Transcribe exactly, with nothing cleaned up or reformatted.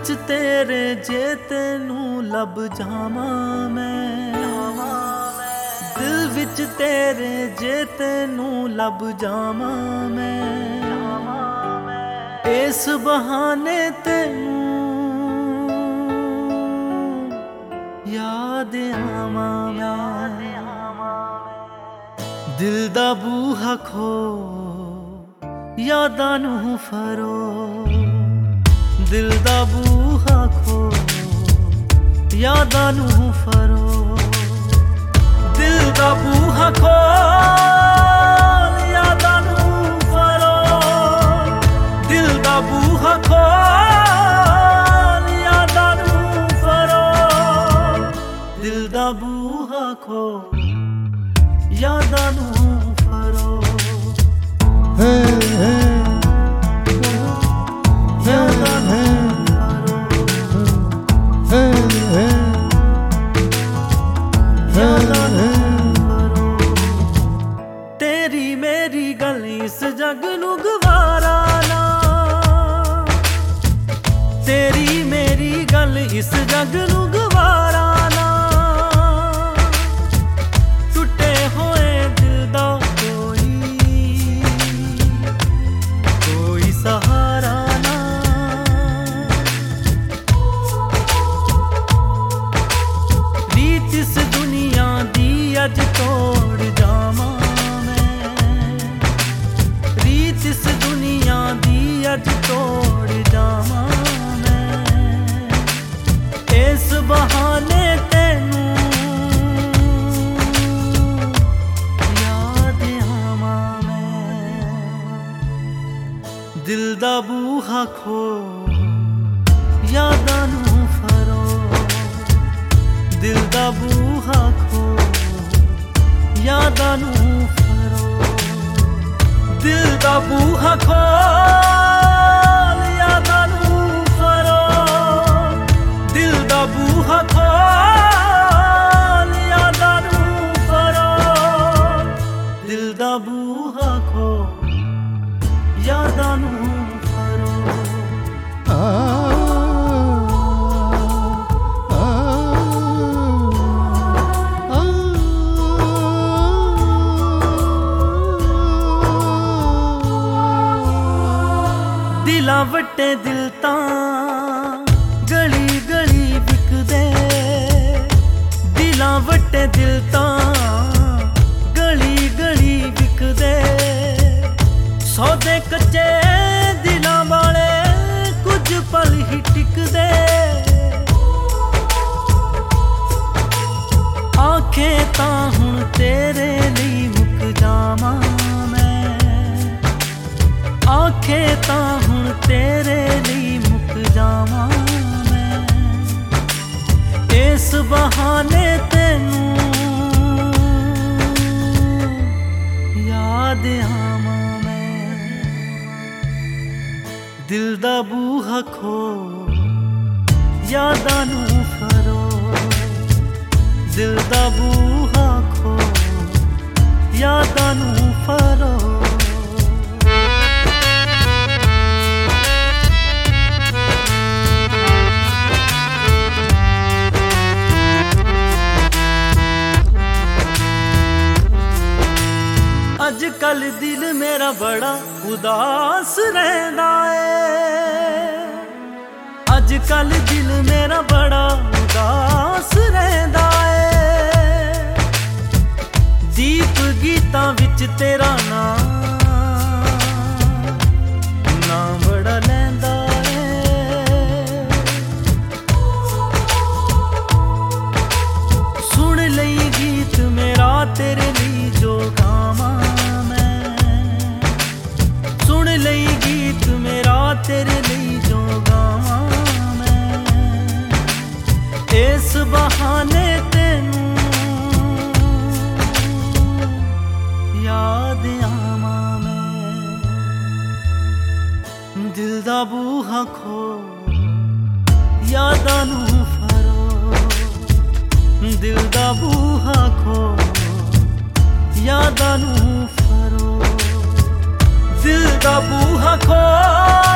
विच तेरे जे तेनू लब जावां मैं, दिल विच तेरे जे तेनू लब जावां मैं, इस बहाने तेनू याद आवां मैं। दिल दा बूहा खो यादां नू फरो, दिल दा बूहा खो यादां नू फरो, दिल दा बूहा खो यादां नू फरो, दिल दा बूहा खो यादां नू फरो, दिल दा बूहा खो यादां नू फरो। hey, hey. तेरी मेरी गल इस जग नू गवारा ना, तेरी मेरी गल इस जग नू गवारा ना, टुटे होए दिल दा कोई कोई सहारा ना, रीत इस दुनिया दी अज तोड़ जावां इस दुनिया दी अज तोड़ जावां मैं, इस बहाने तेनू याद आवां मैं। दिल दा बूहा खो यादां नू फरो, दिल दा बूहा खो यादां नू फरो, दिल दा बूहा खोल यादां नू फरो, दिल दा बूहा खोल यादां नू फरो, दिल दा बूहा खोल यादां नू फरो। दिलां वट्टे दिल तां गली गली विकदे, दिलां वट्टे दिल तां गली गली विकदे, सौदे कच्चे दिलां वाले कुछ पल ही टिकदे, आंखें तां हुण तेरे लिए मुक जावां मैं, आंखें तां हुण तेरे लिए मुक जावां मैं, इस बहाने तेनू याद आवां मैं। दिल दा बूहा खो यादां नू फरो, दिल दा बूहा खो यादां नू फरो। अज कल दिल मेरा बड़ा उदास रहंदा है, अज कल दिल मेरा बड़ा उदास रहंदा है, दीप गीतां विच तेरा नाम नाम बड़ा लैंदा है, सुन लई गीत मेरा तेरे लिए जो गावां, लई गीत मेरा तेरे लिए जो गावां मैं, इस बहाने तेनू याद आवां मैं। दिल दा बूहा खो यादां नू फरो, दिल दा बूहा खो यादां नू फरो, दिल दा बूहा खो